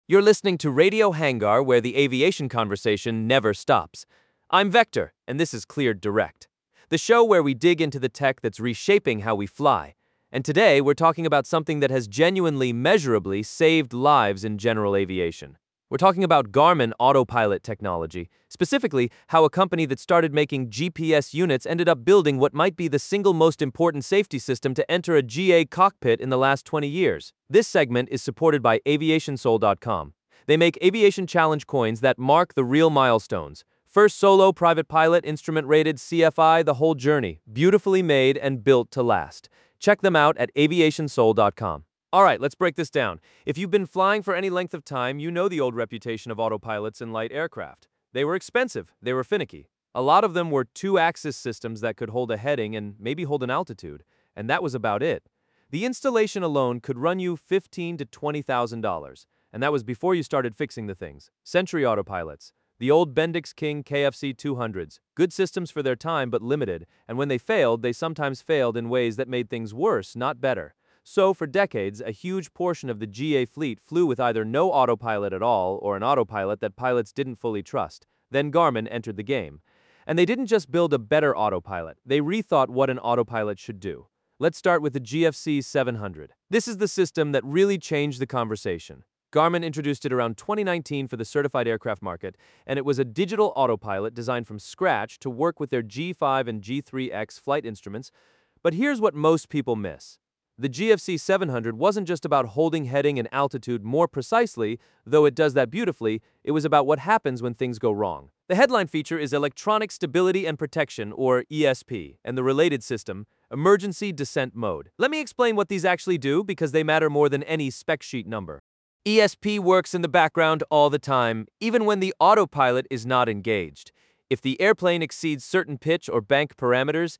You're listening to Radio Hangar, where the aviation conversation never stops. I'm Vector, and this is Cleared Direct, the show where we dig into the tech that's reshaping how we fly. And today, we're talking about something that has genuinely, measurably saved lives in general aviation. We're talking about Garmin autopilot technology, specifically how a company that started making GPS units ended up building what might be the single most important safety system to enter a GA cockpit in the last 20 years. This segment is supported by aviationsoul.com. They make aviation challenge coins that mark the real milestones. First solo private pilot, instrument rated, CFI, the whole journey, beautifully made and built to last. Check them out at aviationsoul.com. All right, let's break this down. If you've been flying for any length of time, you know the old reputation of autopilots in light aircraft. They were expensive, they were finicky. A lot of them were two-axis systems that could hold a heading and maybe hold an altitude, and that was about it. The installation alone could run you $15,000 to $20,000, and that was before you started fixing the things. Century autopilots, the old Bendix King KFC 200s, good systems for their time but limited, and when they failed, they sometimes failed in ways that made things worse, not better. So, for decades, a huge portion of the GA fleet flew with either no autopilot at all or an autopilot that pilots didn't fully trust. Then Garmin entered the game. And they didn't just build a better autopilot, they rethought what an autopilot should do. Let's start with the GFC 700. This is the system that really changed the conversation. Garmin introduced it around 2019 for the certified aircraft market, and it was a digital autopilot designed from scratch to work with their G5 and G3X flight instruments. But here's what most people miss. The GFC 700 wasn't just about holding heading and altitude more precisely, though it does that beautifully. It was about what happens when things go wrong. The headline feature is Electronic Stability and Protection, or ESP, and the related system, Emergency Descent Mode. Let me explain what these actually do, because they matter more than any spec sheet number. ESP works in the background all the time, even when the autopilot is not engaged. If the airplane exceeds certain pitch or bank parameters,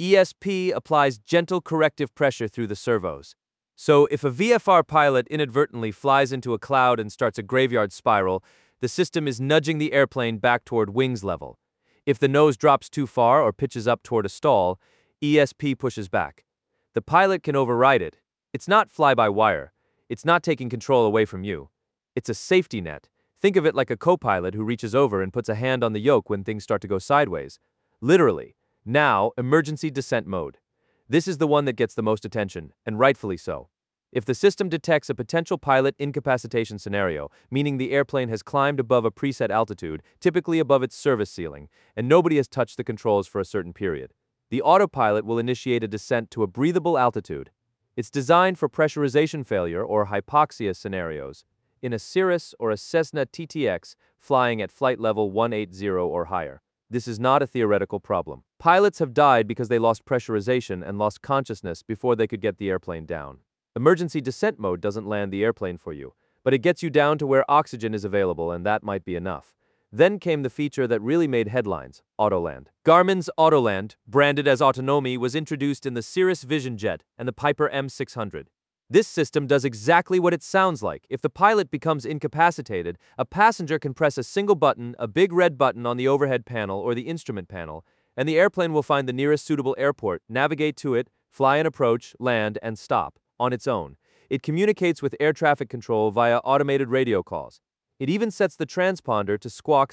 ESP applies gentle corrective pressure through the servos. So if a VFR pilot inadvertently flies into a cloud and starts a graveyard spiral, the system is nudging the airplane back toward wings level. If the nose drops too far or pitches up toward a stall, ESP pushes back. The pilot can override it. It's not fly-by-wire. It's not taking control away from you. It's a safety net. Think of it like a co-pilot who reaches over and puts a hand on the yoke when things start to go sideways. Literally. Now, emergency descent mode. This is the one that gets the most attention, and rightfully so. If the system detects a potential pilot incapacitation scenario, meaning the airplane has climbed above a preset altitude, typically above its service ceiling, and nobody has touched the controls for a certain period, the autopilot will initiate a descent to a breathable altitude. It's designed for pressurization failure or hypoxia scenarios in a Cirrus or a Cessna TTX flying at flight level 180 or higher. This is not a theoretical problem. Pilots have died because they lost pressurization and lost consciousness before they could get the airplane down. Emergency descent mode doesn't land the airplane for you, but it gets you down to where oxygen is available, and that might be enough. Then came the feature that really made headlines, Autoland. Garmin's Autoland, branded as Autonomy, was introduced in the Cirrus Vision Jet and the Piper M600. This system does exactly what it sounds like. If the pilot becomes incapacitated, a passenger can press a single button, a big red button on the overhead panel or the instrument panel, and the airplane will find the nearest suitable airport, navigate to it, fly and approach, land, and stop, on its own. It communicates with air traffic control via automated radio calls. It even sets the transponder to Squawk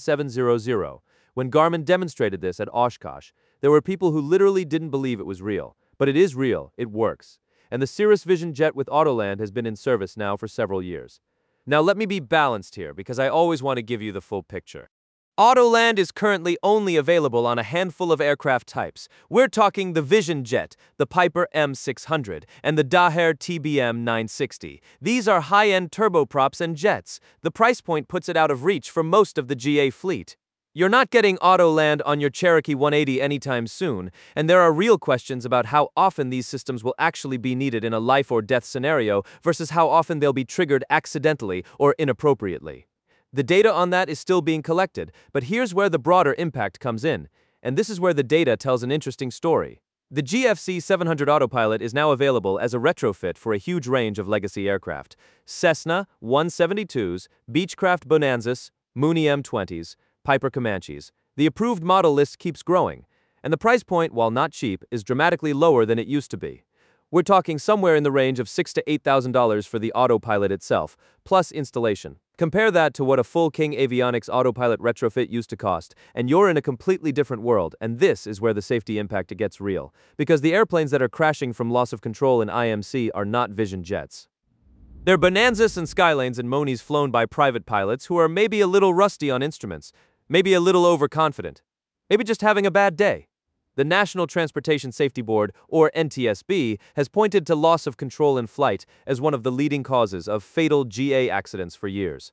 7700. When Garmin demonstrated this at Oshkosh, there were people who literally didn't believe it was real. But it is real, it works. And the Cirrus Vision Jet with Autoland has been in service now for several years. Now let me be balanced here, because I always want to give you the full picture. Autoland is currently only available on a handful of aircraft types. We're talking the Vision Jet, the Piper M600, and the Daher TBM 960. These are high-end turboprops and jets. The price point puts it out of reach for most of the GA fleet. You're not getting Autoland on your Cherokee 180 anytime soon, and there are real questions about how often these systems will actually be needed in a life or death scenario versus how often they'll be triggered accidentally or inappropriately. The data on that is still being collected, but here's where the broader impact comes in, and this is where the data tells an interesting story. The GFC 700 autopilot is now available as a retrofit for a huge range of legacy aircraft: Cessna 172s, Beechcraft Bonanzas, Mooney M20s, Piper Comanches. The approved model list keeps growing, and the price point, while not cheap, is dramatically lower than it used to be. We're talking somewhere in the range of $6,000 to $8,000 for the autopilot itself, plus installation. Compare that to what a full King Avionics autopilot retrofit used to cost, and you're in a completely different world, and this is where the safety impact gets real. Because the airplanes that are crashing from loss of control in IMC are not Vision jets. They're Bonanzas and Skylanes and Monis flown by private pilots who are maybe a little rusty on instruments, maybe a little overconfident, maybe just having a bad day. The National Transportation Safety Board, or NTSB, has pointed to loss of control in flight as one of the leading causes of fatal GA accidents for years.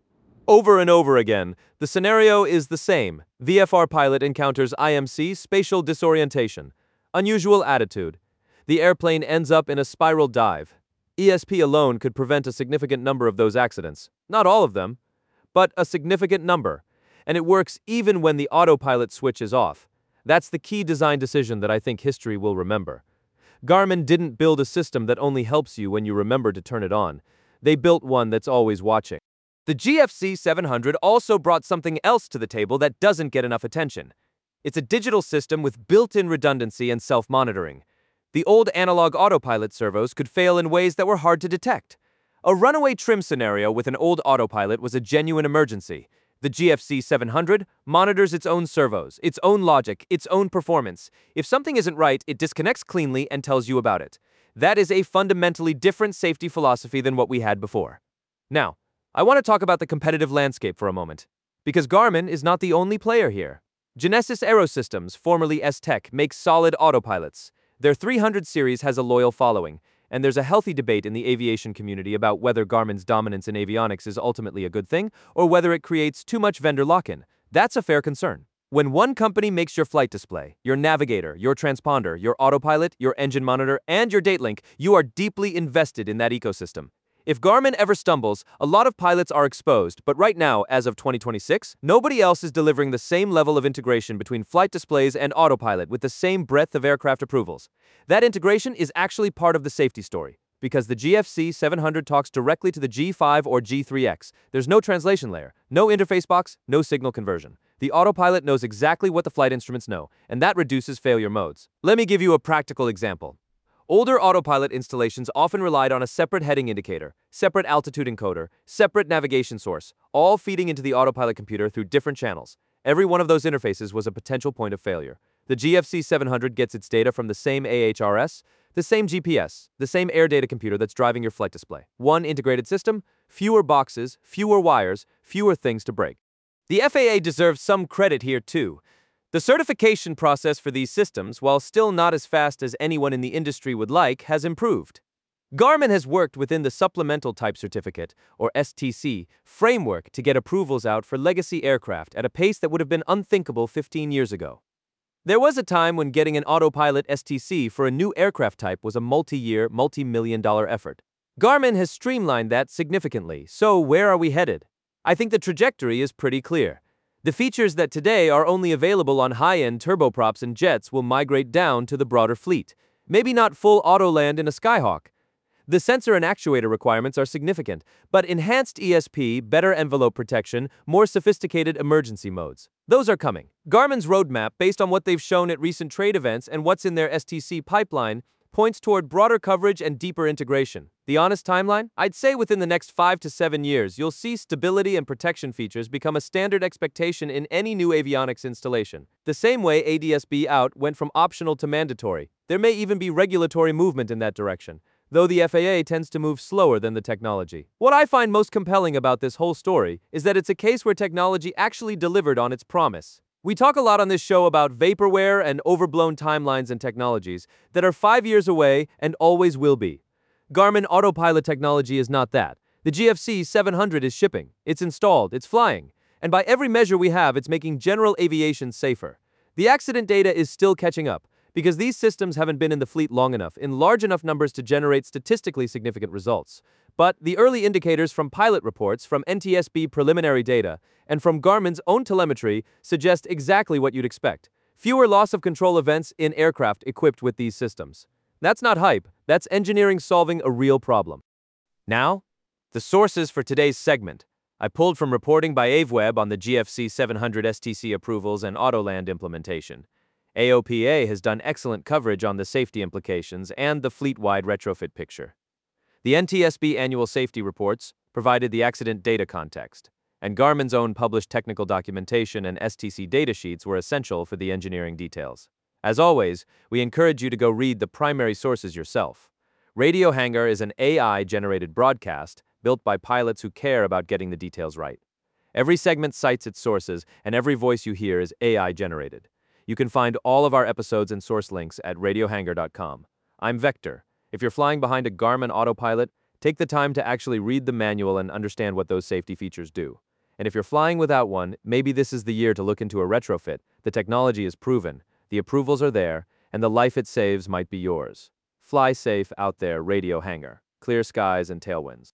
Over and over again, the scenario is the same. VFR pilot encounters IMC spatial disorientation, unusual attitude. The airplane ends up in a spiral dive. ESP alone could prevent a significant number of those accidents. Not all of them, but a significant number. And it works even when the autopilot switch is off. That's the key design decision that I think history will remember. Garmin didn't build a system that only helps you when you remember to turn it on. They built one that's always watching. The GFC 700 also brought something else to the table that doesn't get enough attention. It's a digital system with built-in redundancy and self-monitoring. The old analog autopilot servos could fail in ways that were hard to detect. A runaway trim scenario with an old autopilot was a genuine emergency. The GFC 700 monitors its own servos, its own logic, its own performance. If something isn't right, it disconnects cleanly and tells you about it. That is a fundamentally different safety philosophy than what we had before. Now, I want to talk about the competitive landscape for a moment, because Garmin is not the only player here. Genesis Aerosystems, formerly S-Tech, makes solid autopilots. Their 300 series has a loyal following, and there's a healthy debate in the aviation community about whether Garmin's dominance in avionics is ultimately a good thing, or whether it creates too much vendor lock-in. That's a fair concern. When one company makes your flight display, your navigator, your transponder, your autopilot, your engine monitor, and your date link, you are deeply invested in that ecosystem. If Garmin ever stumbles, a lot of pilots are exposed, but right now, as of 2026, nobody else is delivering the same level of integration between flight displays and autopilot with the same breadth of aircraft approvals. That integration is actually part of the safety story, because the GFC 700 talks directly to the G5 or G3X. There's no translation layer, no interface box, no signal conversion. The autopilot knows exactly what the flight instruments know, and that reduces failure modes. Let me give you a practical example. Older autopilot installations often relied on a separate heading indicator, separate altitude encoder, separate navigation source, all feeding into the autopilot computer through different channels. Every one of those interfaces was a potential point of failure. The GFC 700 gets its data from the same AHRS, the same GPS, the same air data computer that's driving your flight display. One integrated system, fewer boxes, fewer wires, fewer things to break. The FAA deserves some credit here too. The certification process for these systems, while still not as fast as anyone in the industry would like, has improved. Garmin has worked within the Supplemental Type Certificate, or STC, framework to get approvals out for legacy aircraft at a pace that would have been unthinkable 15 years ago. There was a time when getting an autopilot STC for a new aircraft type was a multi-year, multi-million-dollar effort. Garmin has streamlined that significantly, so where are we headed? I think the trajectory is pretty clear. The features that today are only available on high-end turboprops and jets will migrate down to the broader fleet. Maybe not full auto-land in a Skyhawk. The sensor and actuator requirements are significant, but enhanced ESP, better envelope protection, more sophisticated emergency modes. Those are coming. Garmin's roadmap, based on what they've shown at recent trade events and what's in their STC pipeline, points toward broader coverage and deeper integration. The honest timeline? I'd say within the next 5 to 7 years, you'll see stability and protection features become a standard expectation in any new avionics installation. The same way ADS-B Out went from optional to mandatory. There may even be regulatory movement in that direction, though the FAA tends to move slower than the technology. What I find most compelling about this whole story is that it's a case where technology actually delivered on its promise. We talk a lot on this show about vaporware and overblown timelines and technologies that are 5 years away and always will be. Garmin autopilot technology is not that. The GFC 700 is shipping, it's installed, it's flying, and by every measure we have, it's making general aviation safer. The accident data is still catching up, because these systems haven't been in the fleet long enough, in large enough numbers to generate statistically significant results. But the early indicators from pilot reports, from NTSB preliminary data, and from Garmin's own telemetry suggest exactly what you'd expect. Fewer loss of control events in aircraft equipped with these systems. That's not hype, that's engineering solving a real problem. Now, the sources for today's segment. I pulled from reporting by AveWeb on the GFC 700 STC approvals and Autoland implementation. AOPA has done excellent coverage on the safety implications and the fleet-wide retrofit picture. The NTSB annual safety reports provided the accident data context, and Garmin's own published technical documentation and STC datasheets were essential for the engineering details. As always, we encourage you to go read the primary sources yourself. Radio Hangar is an AI-generated broadcast built by pilots who care about getting the details right. Every segment cites its sources, and every voice you hear is AI-generated. You can find all of our episodes and source links at radiohangar.com. I'm Vector. If you're flying behind a Garmin autopilot, take the time to actually read the manual and understand what those safety features do. And if you're flying without one, maybe this is the year to look into a retrofit. The technology is proven, the approvals are there, and the life it saves might be yours. Fly safe out there, Radio Hangar. Clear skies and tailwinds.